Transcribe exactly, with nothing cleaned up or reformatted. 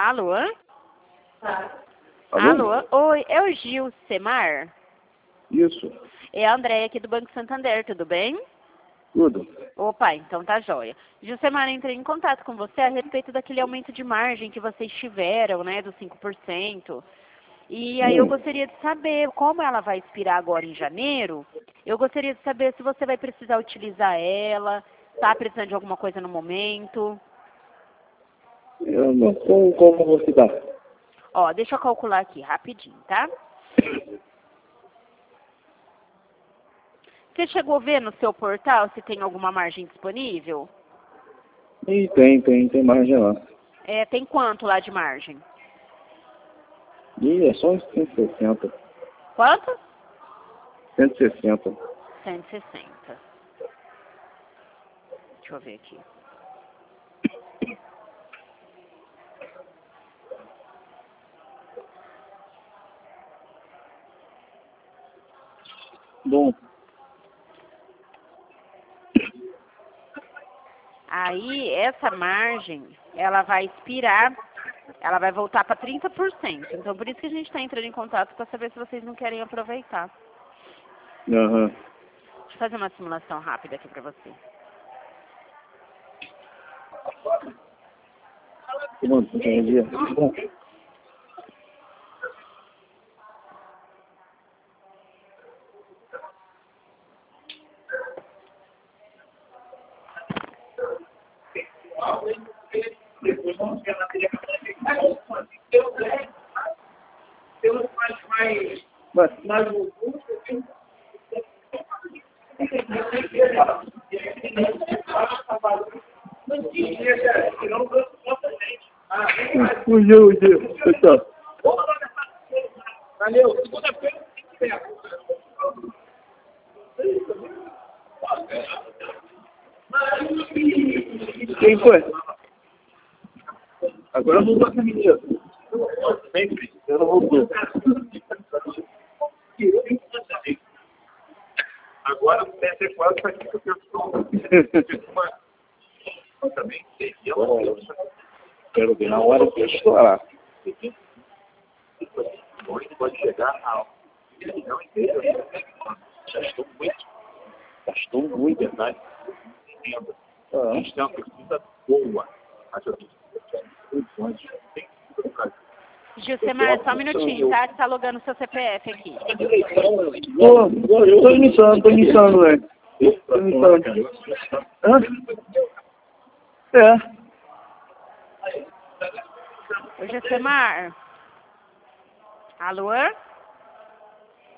Alô? Alô? Alô? Oi, é o Gil Semar? Isso. É a Andréia aqui do Banco Santander, tudo bem? Tudo. Opa, então tá jóia. Gil Semar, entrei em contato com você a respeito daquele aumento de margem que vocês tiveram, né, dos cinco por cento. E aí eu Hum. gostaria de saber, como ela vai expirar agora em janeiro, eu gostaria de saber se você vai precisar utilizar ela, tá precisando de alguma coisa no momento. Eu não sei como você dá. Ó, deixa eu calcular aqui rapidinho, tá? Você chegou a ver no seu portal se tem alguma margem disponível? E tem, tem, tem margem lá. É, tem quanto lá de margem? E é só uns cento e sessenta. Quanto? cento e sessenta. cento e sessenta. Deixa eu ver aqui. Bom. Aí, essa margem, ela vai expirar, ela vai voltar para trinta por cento. Então, por isso que a gente está entrando em contato para saber se vocês não querem aproveitar. Aham. Deixa eu fazer uma simulação rápida aqui para você. Bom, bom dia. Bom. Mas, mas o O Gil, o Gil, pessoal. Valeu, segunda-feira quem foi? Agora voltou essa menina. Sempre. Eu não voltou. Agora o P C quatro vai ficar com também. Quero ver na hora que eu estourar. Hoje pode chegar a não inteira. Já estou muito. Já estou muito, verdade? Entendo. A gente tem uma pesquisa boa. Mas eu Gilcemar, só um minutinho, tá? Tá logando seu C P F aqui. Ô, eu tô imitando, tô imitando, velho. Tô imitando. Hã? É. Ô, Gilcemar? Alô?